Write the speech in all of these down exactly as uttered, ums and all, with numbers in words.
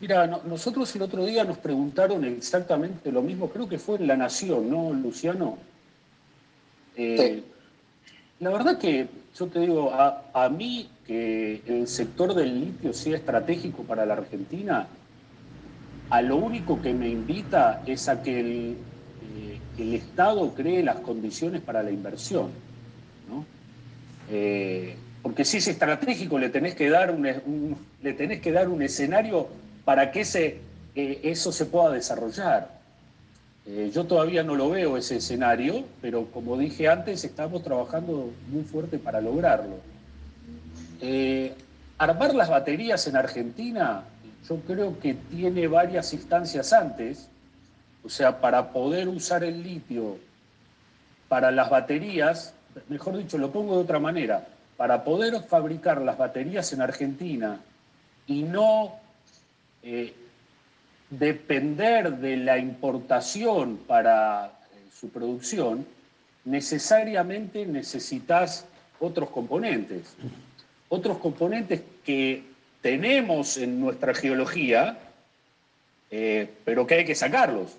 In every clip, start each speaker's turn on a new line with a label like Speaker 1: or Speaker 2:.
Speaker 1: Mira, no- nosotros el otro día nos preguntaron exactamente lo mismo, creo que fue en La Nación, ¿no, Luciano?
Speaker 2: Sí.
Speaker 1: Eh, la verdad que yo te digo, a, a mí que el sector del litio sea estratégico para la Argentina, a lo único que me invita es a que el, eh, el Estado cree las condiciones para la inversión, ¿no? Eh, porque si es estratégico, le tenés que dar un, un- le tenés que dar un escenario para que ese, eh, eso se pueda desarrollar. Eh, yo todavía no lo veo ese escenario, pero como dije antes, estamos trabajando muy fuerte para lograrlo. Eh, armar las baterías en Argentina, yo creo que tiene varias instancias antes, o sea, para poder usar el litio para las baterías, mejor dicho, lo pongo de otra manera, para poder fabricar las baterías en Argentina y no eh, depender de la importación para eh, su producción, necesariamente necesitas otros componentes. Otros componentes que tenemos en nuestra geología, eh, pero que hay que sacarlos,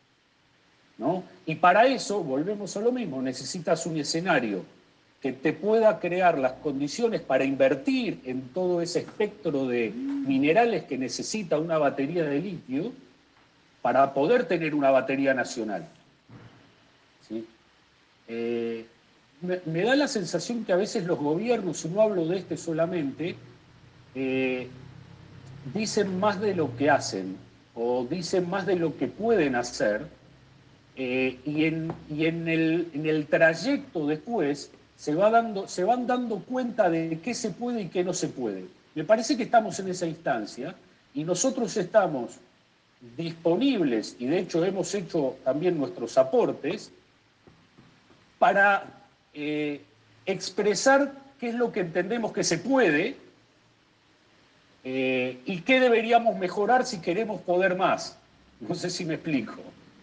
Speaker 1: ¿no? Y para eso, volvemos a lo mismo, necesitas un escenario que te pueda crear las condiciones para invertir en todo ese espectro de minerales que necesita una batería de litio para poder tener una batería nacional. ¿Sí? Eh, me, me, da la sensación que a veces los gobiernos, y no hablo de este solamente, eh, dicen más de lo que hacen o dicen más de lo que pueden hacer. Eh, y en, y en, el, en el trayecto después se, va dando, se van dando cuenta de qué se puede y qué no se puede. Me parece que estamos en esa instancia y nosotros estamos disponibles, y de hecho hemos hecho también nuestros aportes, para eh, expresar qué es lo que entendemos que se puede eh, y qué deberíamos mejorar si queremos poder más. No sé si me explico.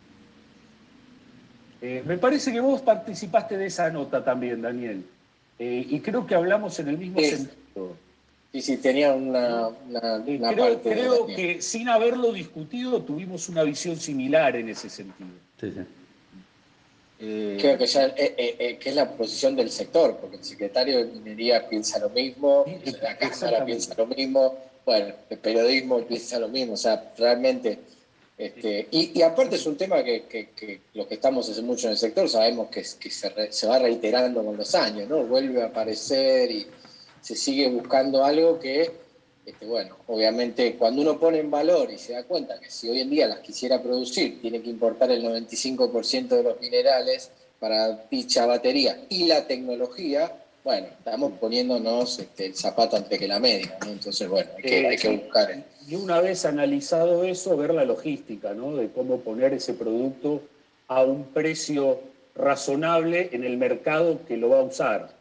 Speaker 1: Eh, me parece que vos participaste de esa nota también, Daniel, eh, y creo que hablamos en el mismo
Speaker 2: Sí,
Speaker 1: sentido,
Speaker 2: sí, sí, tenía una,
Speaker 1: ¿no?
Speaker 2: una,
Speaker 1: Eh,
Speaker 2: una
Speaker 1: creo,
Speaker 2: parte de la
Speaker 1: creo
Speaker 2: mía.
Speaker 1: que sin haberlo discutido tuvimos una visión similar en ese sentido.
Speaker 3: Sí, sí.
Speaker 2: Creo
Speaker 1: Eh,
Speaker 2: que ya eh, eh, eh, que es la posición del sector, porque el secretario de Minería piensa lo mismo, la Cámara piensa
Speaker 1: exactamente.
Speaker 2: lo mismo, bueno, el periodismo piensa lo mismo, o sea, realmente. Este, y, y aparte es un tema que, que, que los que estamos hace mucho en el sector sabemos que, que se, re, se va reiterando con los años, ¿no? Vuelve a aparecer y se sigue buscando algo que, este, bueno, obviamente cuando uno pone en valor y se da cuenta que si hoy en día las quisiera producir, tiene que importar el noventa y cinco por ciento de los minerales para dicha batería y la tecnología, bueno, estamos poniéndonos este, el zapato antes que la media, ¿no? Entonces, bueno, hay que, hay
Speaker 1: Eh,
Speaker 2: que buscar.
Speaker 1: y, y, una vez analizado eso, ver la logística, ¿no? De cómo poner ese producto a un precio razonable en el mercado que lo va a usar.